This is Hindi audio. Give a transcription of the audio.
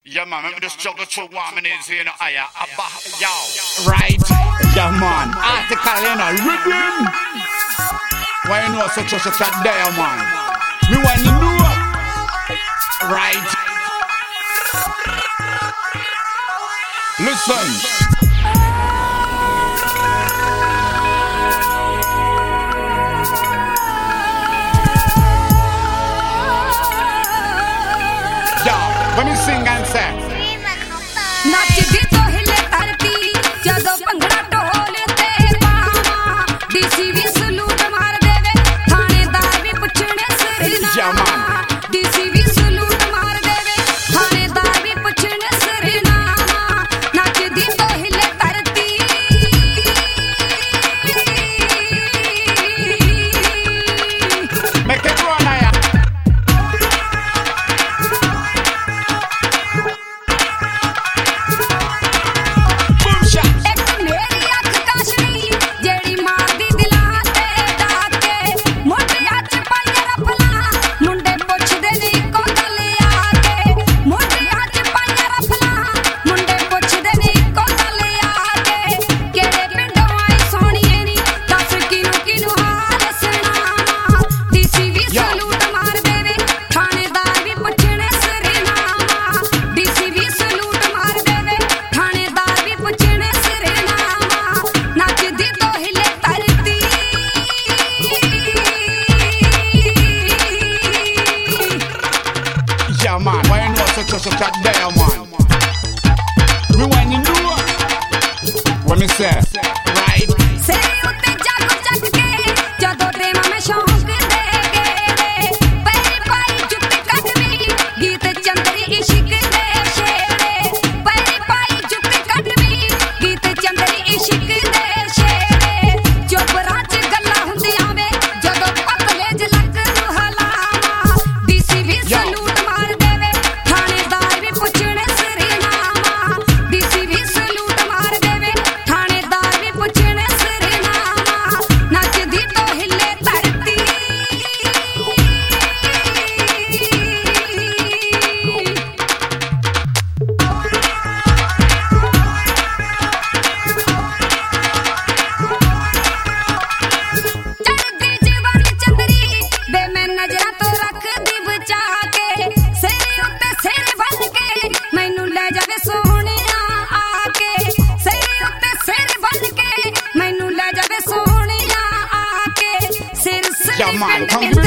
Yeah, man, remember this juggle too warm in his, you know, yo, right? Yeah, man, article, you know, rhythm. Why you know such a chat there, man? Me want you know, right? Listen. Let me sing and say नाच दी तो हिले धरती जदों भंगड़ा ढोल ते पावा डीसी भी सलूट मार देवे थानेदार भी पुछणे सरनामा डीसी भी सलूट मार देवे थानेदार भी पुछणे सरनामा नाच दी तो हिले धरती make it run aya man, why you know such a chat there, man? Me want you know what me say, right? Say utte jago jag ke jadon prem mein shauq dege peri pai jutti kadmi geet chandri ishq de shere peri pai jutti kadmi geet chandri ishq de shere chopra ch galla hundiyan ve jadon patle jlak nu halama dc vi salute Yeah, man, come